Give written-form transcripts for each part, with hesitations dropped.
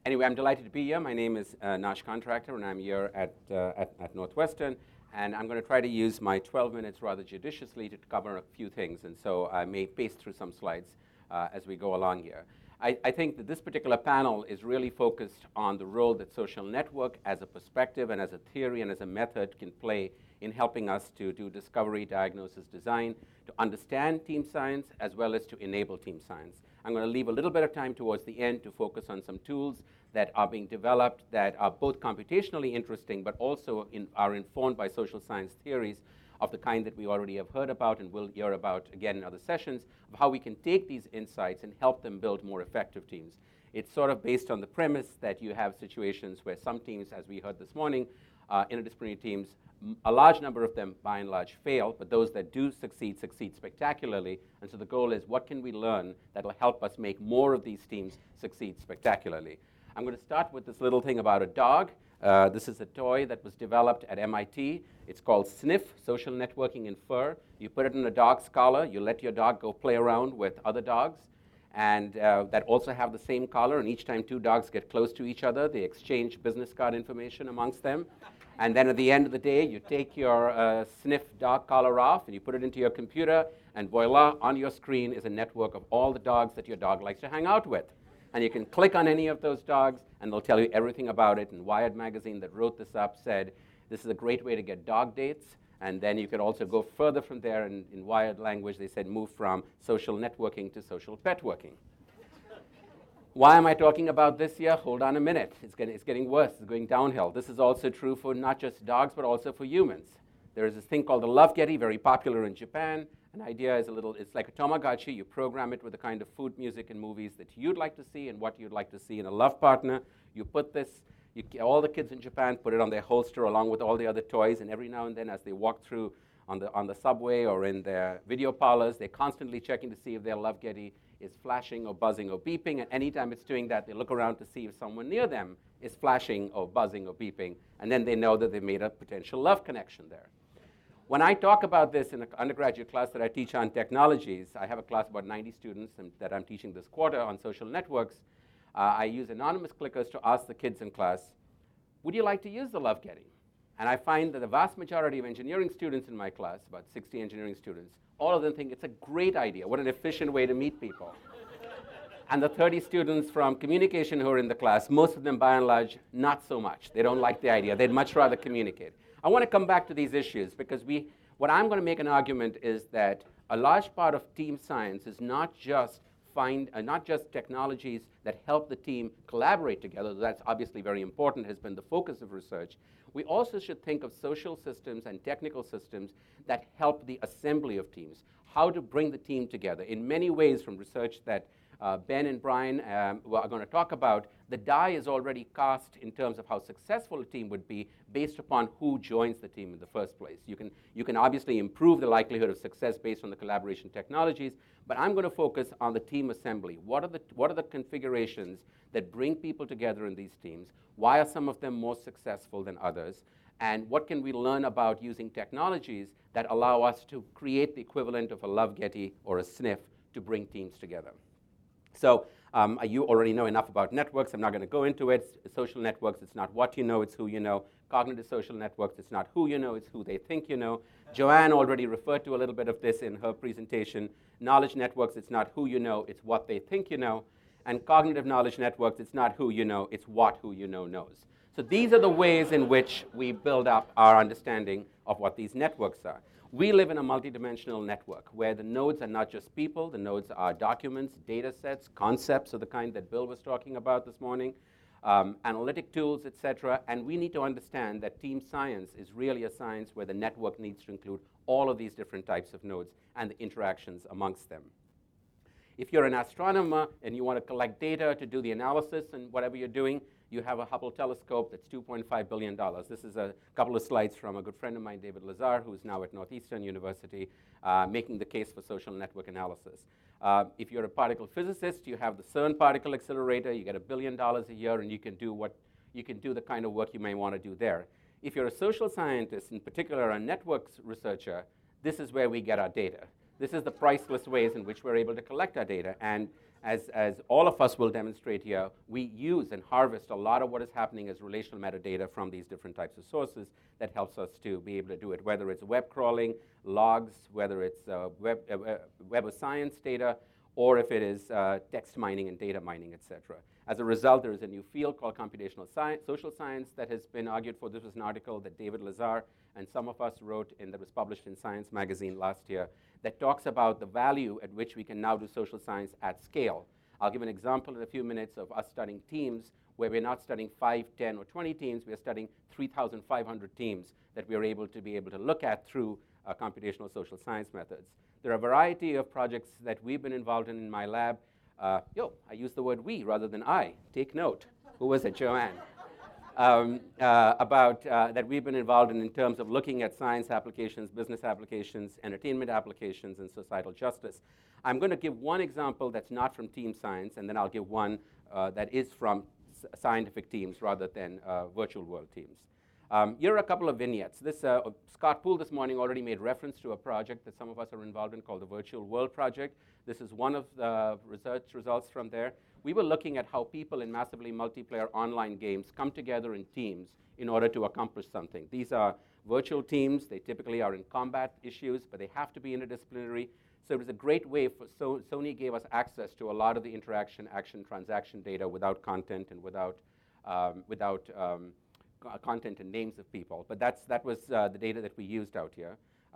Anyway, I'm delighted to be here. My name is Nash Contractor, and I'm here at Northwestern. And I'm going to try to use my 12 minutes rather judiciously to cover a few things. And so I may pace through some slides as we go along here. I think that this particular panel is really focused on the role that social network as a perspective and as a theory and as a method can play in helping us to do discovery, diagnosis, design, to understand team science, as well as to enable team science. I'm going to leave a little bit of time towards the end to focus on some tools that are being developed that are both computationally interesting, but also are informed by social science theories of the kind that we already have heard about and will hear about again in other sessions, of how we can take these insights and help them build more effective teams. It's sort of based on the premise that you have situations where some teams, as we heard this morning, interdisciplinary teams, a large number of them, by and large, fail, but those that do succeed spectacularly. And so the goal is, what can we learn that will help us make more of these teams succeed spectacularly? I'm going to start with this little thing about a dog. This is a toy that was developed at MIT. It's called Sniff, Social Networking in Fur. You put it in a dog's collar. You let your dog go play around with other dogs, and that also have the same collar. And each time two dogs get close to each other, they exchange business card information amongst them. And then at the end of the day, you take your Sniff dog collar off, and you put it into your computer, and voila, on your screen is a network of all the dogs that your dog likes to hang out with. And you can click on any of those dogs, and they'll tell you everything about it. And Wired magazine that wrote this up said, this is a great way to get dog dates. And then you could also go further from there. And in Wired language, they said, move from social networking to social pet working. Why am I talking about this here? Hold on a minute. It's getting worse. It's going downhill. This is also true for not just dogs, but also for humans. There is this thing called the Love Getty, very popular in Japan. An idea is it's like a Tamagotchi. You program it with the kind of food, music, and movies that you'd like to see and what you'd like to see in a love partner. You put this, all the kids in Japan put it on their holster along with all the other toys, and every now and then as they walk through on the subway or in their video parlors, they're constantly checking to see if their Love Getty is flashing or buzzing or beeping. And anytime it's doing that, they look around to see if someone near them is flashing or buzzing or beeping, and then they know that they made a potential love connection there. When I talk about this in an undergraduate class that I teach on technologies, I have a class of about 90 students that I'm teaching this quarter on social networks. I use anonymous clickers to ask the kids in class, would you like to use the Love Getty? And I find that the vast majority of engineering students in my class, about 60 engineering students, all of them think it's a great idea. What an efficient way to meet people. And the 30 students from communication who are in the class, most of them by and large, not so much. They don't like the idea. They'd much rather communicate. I want to come back to these issues because what I'm going to make an argument is that a large part of team science is not just technologies that help the team collaborate together. That's obviously very important, has been the focus of research. We also should think of social systems and technical systems that help the assembly of teams, how to bring the team together. In many ways, from research that Ben and Brian are going to talk about, the die is already cast in terms of how successful a team would be based upon who joins the team in the first place. You can obviously improve the likelihood of success based on the collaboration technologies, but I'm going to focus on the team assembly. What are the configurations that bring people together in these teams? Why are some of them more successful than others? And what can we learn about using technologies that allow us to create the equivalent of a Love Getty or a Sniff to bring teams together? So you already know enough about networks. I'm not going to go into it. Social networks, it's not what you know, it's who you know. Cognitive social networks, it's not who you know, it's who they think you know. Joanne already referred to a little bit of this in her presentation. Knowledge networks, it's not who you know, it's what they think you know. And cognitive knowledge networks, it's not who you know, it's what who you know knows. So these are the ways in which we build up our understanding of what these networks are. We live in a multidimensional network where the nodes are not just people, the nodes are documents, data sets, concepts of the kind that Bill was talking about this morning, analytic tools, et cetera. And we need to understand that team science is really a science where the network needs to include all of these different types of nodes and the interactions amongst them. If you're an astronomer and you want to collect data to do the analysis and whatever you're doing, you have a Hubble telescope that's $2.5 billion. This is a couple of slides from a good friend of mine, David Lazar, who's now at Northeastern University, making the case for social network analysis. If you're a particle physicist, you have the CERN particle accelerator. You get $1 billion a year, and you can do the kind of work you may want to do there. If you're a social scientist, in particular a networks researcher, this is where we get our data. This is the priceless ways in which we're able to collect our data. And As all of us will demonstrate here, we use and harvest a lot of what is happening as relational metadata from these different types of sources that helps us to be able to do it, whether it's web crawling, logs, whether it's Web of Science data, or if it is text mining and data mining, et cetera. As a result, there is a new field called computational science, social science that has been argued for. This was an article that David Lazar and some of us wrote that was published in Science magazine last year that talks about the value at which we can now do social science at scale. I'll give an example in a few minutes of us studying teams where we're not studying 5, 10, or 20 teams. We're studying 3,500 teams that we are able to look at through computational social science methods. There are a variety of projects that we've been involved in my lab. I use the word we rather than I. Take note. Who was it, Joanne? That we've been involved in terms of looking at science applications, business applications, entertainment applications, and societal justice. I'm going to give one example that's not from team science, and then I'll give one that is from scientific teams rather than virtual world teams. Here are a couple of vignettes. Scott Poole this morning already made reference to a project that some of us are involved in called the Virtual World Project. This is one of the research results from there. We were looking at how people in massively multiplayer online games come together in teams in order to accomplish something. These are virtual teams. They typically are in combat issues, but they have to be interdisciplinary. So it was a great way for Sony gave us access to a lot of the interaction, action, transaction data without content and without content and names of people. But that was the data that we used out here.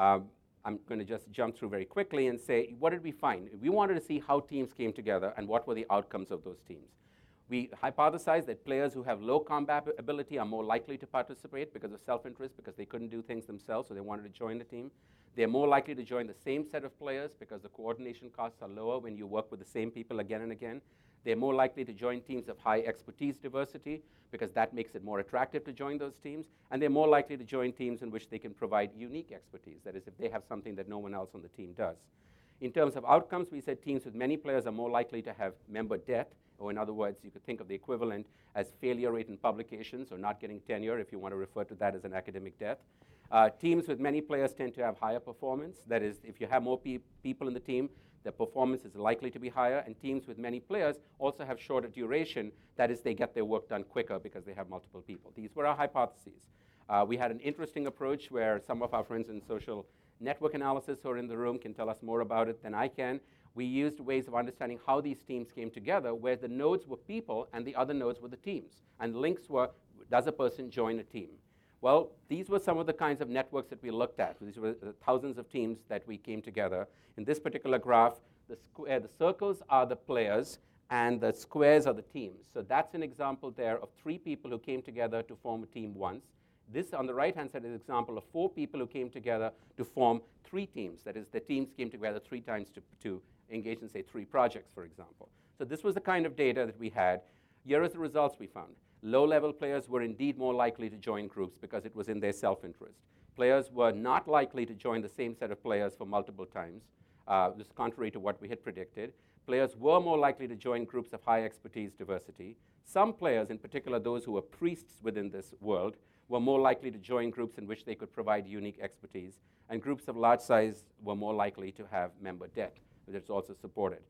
I'm going to just jump through very quickly and say, what did we find? We wanted to see how teams came together and what were the outcomes of those teams. We hypothesized that players who have low combat ability are more likely to participate because of self-interest, because they couldn't do things themselves, so they wanted to join the team. They're more likely to join the same set of players because the coordination costs are lower when you work with the same people again and again. They're more likely to join teams of high expertise diversity because that makes it more attractive to join those teams. And they're more likely to join teams in which they can provide unique expertise. That is, if they have something that no one else on the team does. In terms of outcomes, we said teams with many players are more likely to have member debt, or in other words, you could think of the equivalent as failure rate in publications or not getting tenure if you want to refer to that as an academic debt. Teams with many players tend to have higher performance. That is, if you have more people in the team, the performance is likely to be higher, and teams with many players also have shorter duration. That is, they get their work done quicker because they have multiple people. These were our hypotheses. We had an interesting approach where some of our friends in social network analysis who are in the room can tell us more about it than I can. We used ways of understanding how these teams came together, where the nodes were people and the other nodes were the teams. And the links were, does a person join a team? Well, these were some of the kinds of networks that we looked at. These were thousands of teams that we came together. In this particular graph, the circles are the players and the squares are the teams. So that's an example there of 3 people who came together to form a team once. This, on the right-hand side, is an example of 4 people who came together to form 3 teams. That is, the teams came together 3 times to engage in, say, 3 projects, for example. So this was the kind of data that we had. Here are the results we found. Low-level players were indeed more likely to join groups because it was in their self-interest. Players were not likely to join the same set of players for multiple times. This is contrary to what we had predicted. Players were more likely to join groups of high expertise diversity. Some players, in particular those who were priests within this world, were more likely to join groups in which they could provide unique expertise. And groups of large size were more likely to have member debt, which is also supported.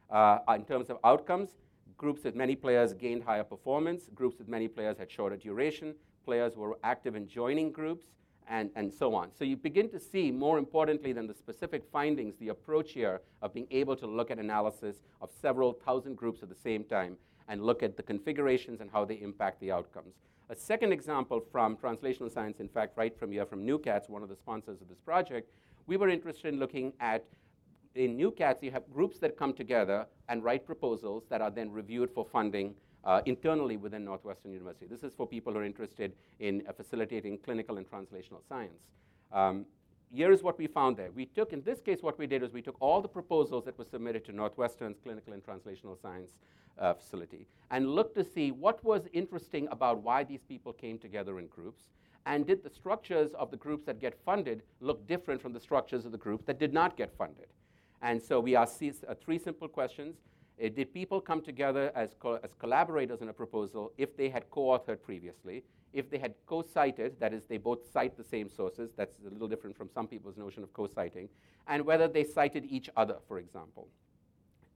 In terms of outcomes, groups with many players gained higher performance. Groups with many players had shorter duration. Players were active in joining groups, and so on. So you begin to see, more importantly than the specific findings, the approach here of being able to look at analysis of several thousand groups at the same time and look at the configurations and how they impact the outcomes. A second example from translational science, in fact, right from here, from NewCats, one of the sponsors of this project, we were interested in looking at, in NewCats, you have groups that come together and write proposals that are then reviewed for funding internally within Northwestern University. This is for people who are interested in facilitating clinical and translational science. Here is what we found there. We took, in this case, what we did was we took all the proposals that were submitted to Northwestern's clinical and translational science facility and looked to see what was interesting about why these people came together in groups, and did the structures of the groups that get funded look different from the structures of the groups that did not get funded. And so we asked 3 simple questions. Did people come together as collaborators in a proposal if they had co-authored previously? If they had co-cited, that is, they both cite the same sources, that's a little different from some people's notion of co-citing, and whether they cited each other, for example.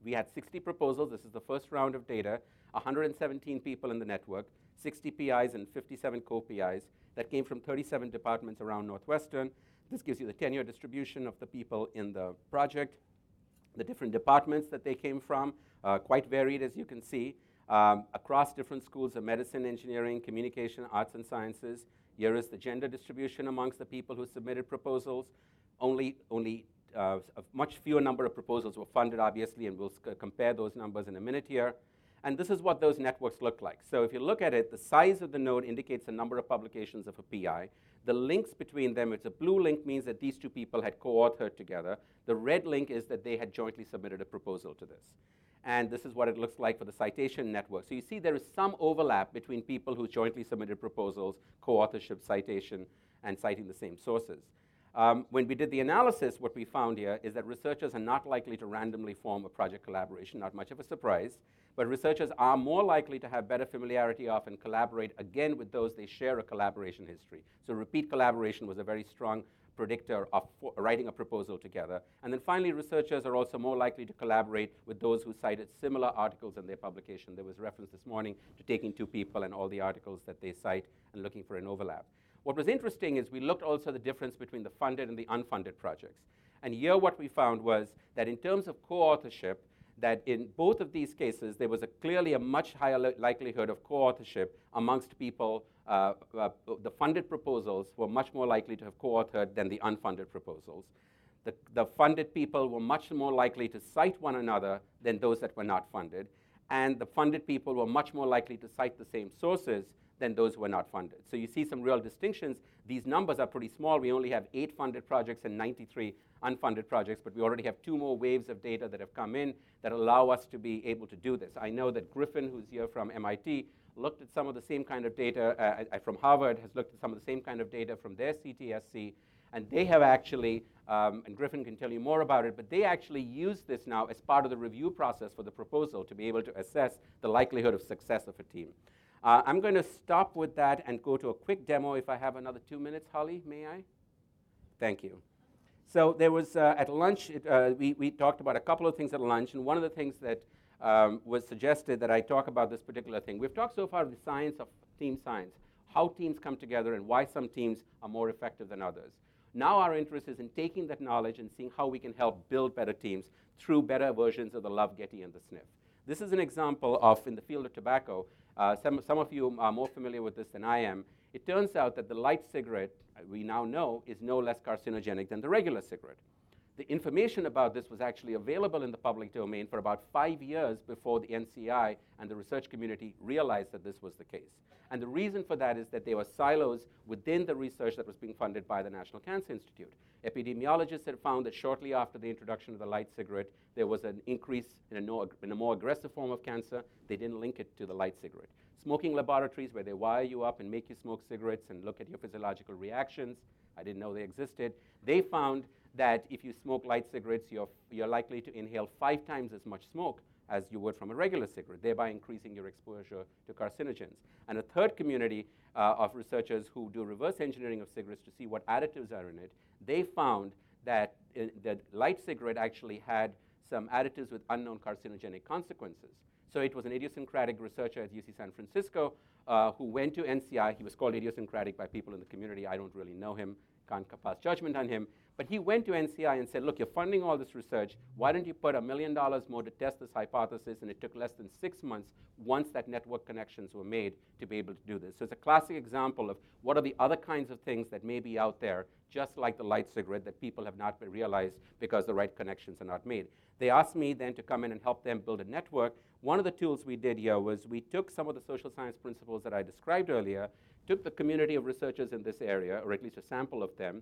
we had 60 proposals. This is the first round of data, 117 people in the network, 60 PIs and 57 co-PIs that came from 37 departments around Northwestern. This gives you the tenure distribution of the people in the project, the different departments that they came from, quite varied as you can see, across different schools of medicine, engineering, communication, arts and sciences. Here is the gender distribution amongst the people who submitted proposals. Only a much fewer number of proposals were funded, obviously, and we'll compare those numbers in a minute here. And this is what those networks look like. So if you look at it, the size of the node indicates the number of publications of a PI. The links between them, it's a blue link means that these two people had co-authored together. The red link is that they had jointly submitted a proposal to this. And this is what it looks like for the citation network. So you see there is some overlap between people who jointly submitted proposals, co-authorship, citation, and citing the same sources. When we did the analysis, what we found here is that researchers are not likely to randomly form a project collaboration, not much of a surprise, but researchers are more likely to have better familiarity of and collaborate again with those they share a collaboration history. So repeat collaboration was a very strong predictor of writing a proposal together. And then finally, researchers are also more likely to collaborate with those who cited similar articles in their publication. There was reference this morning to taking two people and all the articles that they cite and looking for an overlap. What was interesting is we looked also at the difference between the funded and the unfunded projects. And here what we found was that in terms of co-authorship, that in both of these cases, there was clearly a much higher likelihood of co-authorship amongst people. The funded proposals were much more likely to have co-authored than the unfunded proposals. The funded people were much more likely to cite one another than those that were not funded. And the funded people were much more likely to cite the same sources than those who were not funded. So you see some real distinctions. These numbers are pretty small. We only have 8 funded projects and 93 unfunded projects, but we already have 2 more waves of data that have come in that allow us to be able to do this. I know that Griffin, who's here from MIT, looked at some of the same kind of data from Harvard, has looked at some of the same kind of data from their CTSC, and they have actually, and Griffin can tell you more about it, but they actually use this now as part of the review process for the proposal to be able to assess the likelihood of success of a team. I'm going to stop with that and go to a quick demo. If I have another 2 minutes, Holly, may I? Thank you. So there was, at lunch, we talked about a couple of things at lunch, and one of the things that was suggested that I talk about this particular thing. We've talked so far of the science of team science, how teams come together and why some teams are more effective than others. Now our interest is in taking that knowledge and seeing how we can help build better teams through better versions of the Love, Getty, and the Sniff. This is an example of, in the field of tobacco, some of you are more familiar with this than I am. It turns out that the light cigarette, we now know, is no less carcinogenic than the regular cigarette. The information about this was actually available in the public domain for about 5 years before the NCI and the research community realized that this was the case. And the reason for that is that there were silos within the research that was being funded by the National Cancer Institute. Epidemiologists had found that shortly after the introduction of the light cigarette, there was an increase in a more aggressive form of cancer. They didn't link it to the light cigarette. Smoking laboratories, where they wire you up and make you smoke cigarettes and look at your physiological reactions, I didn't know they existed, they found that if you smoke light cigarettes, you're likely to inhale 5 times as much smoke as you would from a regular cigarette, thereby increasing your exposure to carcinogens. And a third community of researchers who do reverse engineering of cigarettes to see what additives are in it, they found that the light cigarette actually had some additives with unknown carcinogenic consequences. So it was an idiosyncratic researcher at UC San Francisco who went to NCI. He was called idiosyncratic by people in the community. I don't really know him, can't pass judgment on him. But he went to NCI and said, look, you're funding all this research. Why don't you put $1 million more to test this hypothesis? And it took less than 6 months once that network connections were made to be able to do this. So it's a classic example of what are the other kinds of things that may be out there, just like the light cigarette, that people have not realized because the right connections are not made. They asked me then to come in and help them build a network. One of the tools we did here was we took some of the social science principles that I described earlier, took the community of researchers in this area, or at least a sample of them,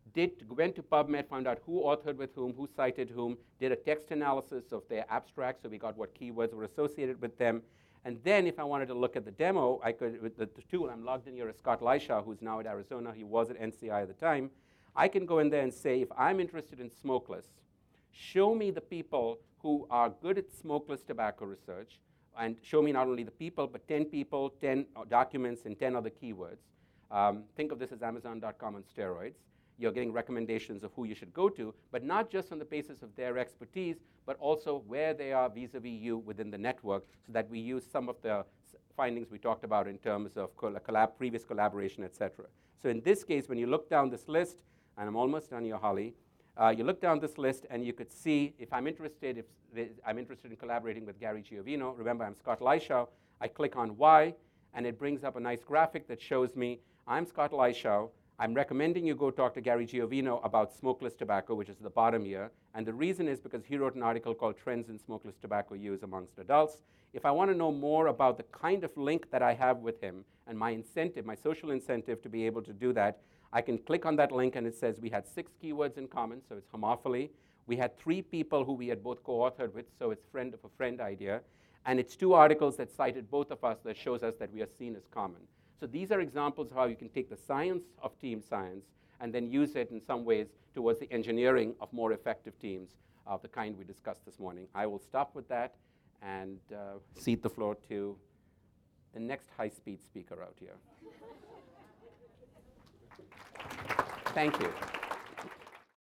went to PubMed, found out who authored with whom, who cited whom, did a text analysis of their abstracts, so we got what keywords were associated with them. And then if I wanted to look at the demo, I could, with the tool, I'm logged in here as Scott Leisha, who's now at Arizona. He was at NCI at the time. I can go in there and say, if I'm interested in smokeless, show me the people who are good at smokeless tobacco research, and show me not only the people, but 10 people, 10 documents, and 10 other keywords. Think of this as Amazon.com on steroids. You're getting recommendations of who you should go to, but not just on the basis of their expertise, but also where they are vis-a-vis you within the network, so that we use some of the findings we talked about in terms of previous collaboration, et cetera. So in this case, when you look down this list, and I'm almost done here, Holly, you look down this list and you could see if I'm interested in collaborating with Gary Giovino. Remember, I'm Scott Leischow. I click on Y, and it brings up a nice graphic that shows me, I'm Scott Leischow. I'm recommending you go talk to Gary Giovino about smokeless tobacco, which is the bottom here. And the reason is because he wrote an article called Trends in Smokeless Tobacco Use Amongst Adults. If I want to know more about the kind of link that I have with him and my incentive, my social incentive to be able to do that, I can click on that link and it says we had 6 keywords in common, so it's homophily. We had 3 people who we had both co-authored with, so it's friend of a friend idea. And it's 2 articles that cited both of us that shows us that we are seen as common. So these are examples of how you can take the science of team science and then use it in some ways towards the engineering of more effective teams of the kind we discussed this morning. I will stop with that and cede the floor to the next high-speed speaker out here. Thank you.